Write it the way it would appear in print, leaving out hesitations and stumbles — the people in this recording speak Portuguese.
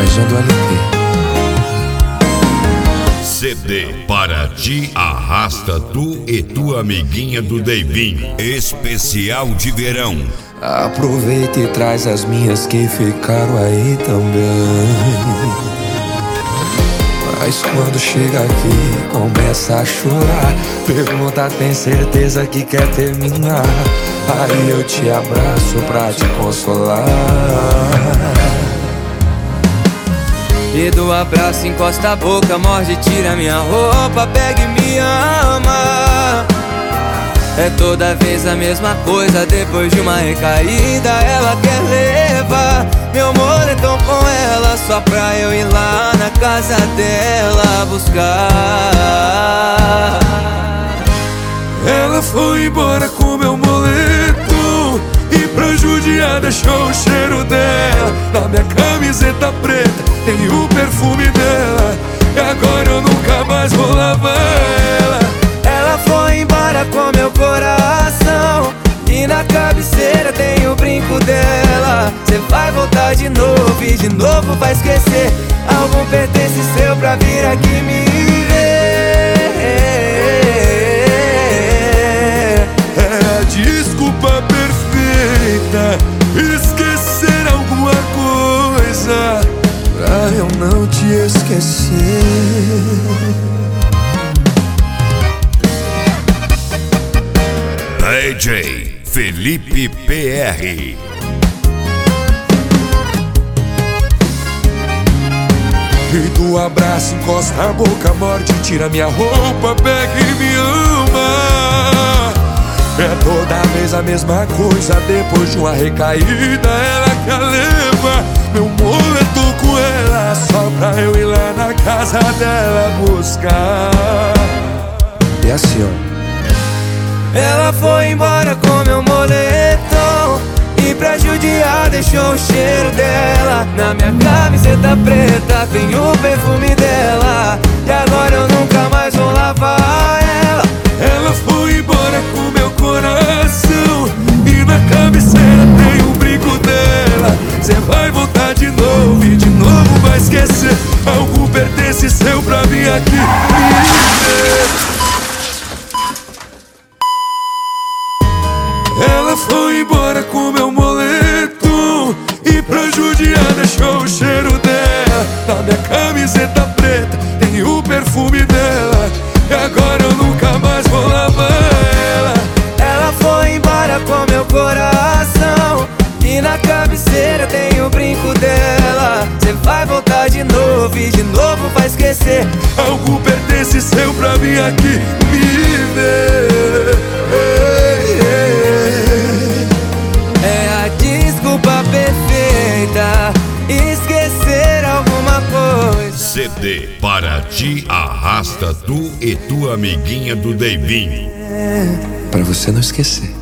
Maison do LP. CD para ti arrasta tu e tua amiguinha do Deivinho. Especial de verão. Aproveita e traz as minhas que ficaram aí também. Mas quando chega aqui, começa a chorar. Pergunta, tem certeza que quer terminar? Aí eu te abraço pra te consolar. E do abraço encosta a boca, morde, tira minha roupa, pega e me ama. É toda vez a mesma coisa, depois de uma recaída ela quer levar meu moletom com ela, só pra eu ir lá na casa dela buscar. Ela foi embora com meu moletom e pra judiar deixou o cheiro dela na minha camiseta preta, tem o perfume dela, e agora eu nunca mais vou lavar ela. Ela foi embora com meu coração e na cabeceira tem o brinco dela. Cê vai voltar de novo e de novo vai esquecer algum pertence seu pra vir aqui me ver. É a desculpa perfeita, esquecer alguma coisa pra eu não te esquecer. DJ Felipe PR. E do abraço encosta a boca, morde, tira minha roupa, pega e me ama. É toda vez a mesma coisa, depois de uma recaída ela quer levar meu moletom com ela, só pra eu ir lá na casa dela buscar. E assim, ó. Ela foi embora com meu moletom e pra judiar deixou o cheiro dela na minha camiseta preta, tem o perfume dela, e agora eu nunca mais vou lavar ela. Ela foi embora com meu coração e na cabeceira tem o brinco dela. Cê vai voltar de novo e de novo vai esquecer algum pertence seu pra mim aqui me ver. Ela foi embora com meu moletom e pra judiar deixou o cheiro dela na minha camiseta preta, tem o perfume dela, e agora eu nunca mais vou lavar ela. Ela foi embora com meu coração e na cabeceira tem o brinco dela. Cê vai voltar de novo e de novo vai esquecer algum pertence seu pra mim aqui me ver. É a desculpa perfeita, esquecer alguma coisa. CD para ti arrasta tu e tua amiguinha do Deivinho. Pra você não esquecer.